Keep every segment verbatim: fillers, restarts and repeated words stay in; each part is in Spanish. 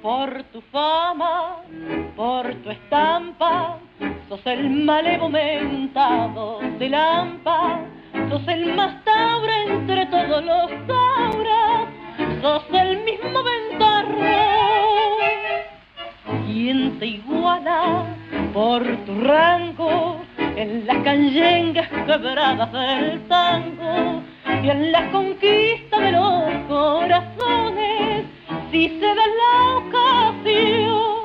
por tu fama, por tu estampa, sos el malevo mentado de Lampa, sos el más taura entre todos los tauras, sos el mismo ventarrón. ¿Quién te iguala por tu rango en las canyengas quebradas del tango y en la conquista de los corazones, si se da la ocasión?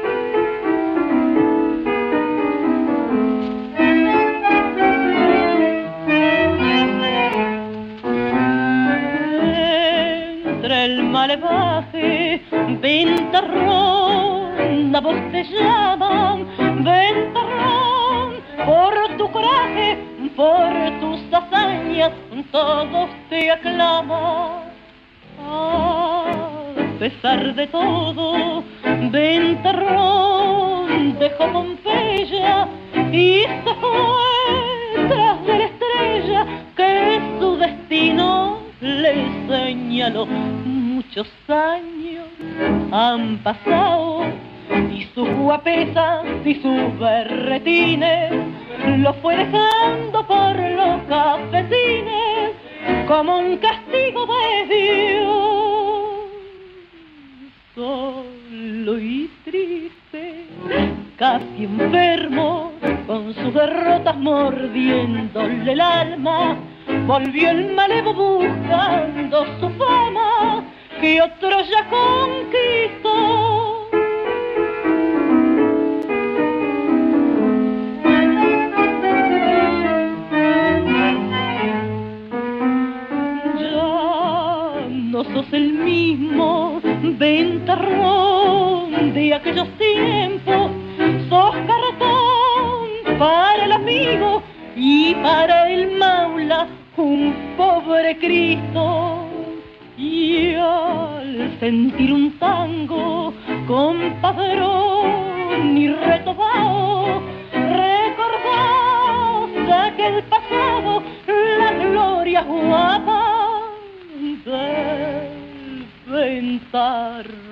Entre el malevaje, ventarrón, a vos te llaman ventarrón, por tu coraje, por tus hazañas, todos te aclaman. A pesar de todo, ventarrón dejó Pompeya y se fue tras de la estrella que su destino le señaló. Muchos años han pasado y sus guapesas y sus berretines lo fue dejando por los cafetines como un castigo de Dios. Solo y triste, casi enfermo, con sus derrotas mordiéndole el alma, volvió el malevo buscando su fama que otro ya conquistó. No sos el mismo ventarrón de aquellos tiempos, sos cartón para el amigo y para el maula un pobre Cristo. Y al sentir un tango compadrón y retobao, recordás de aquel pasado la gloria guapa del ventarrón.